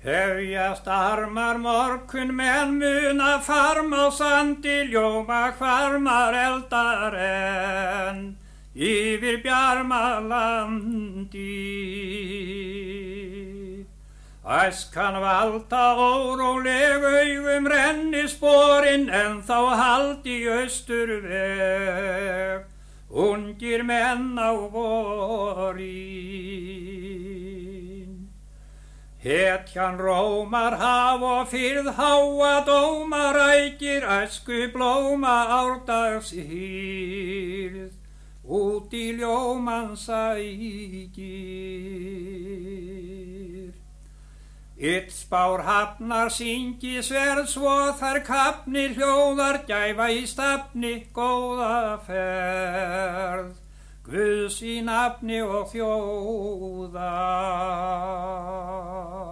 Hefjast armar morgun menn muna farm á sandi ljóma hvarmar eldar enn yfir Bjarmalandi. Æskan valda óróleg augum renni sporin en þá haldi austurveg ungir menn á vorin. Hetjan rómar haf og fyrð háa dóma rækir æsku blóma árdags hýrð út í ljóman sækir. Ytspár hafnar syngi sverð svo þar kafni hljóðar gæfa í stafni góða ferð Guðs í nafni og þjóðar.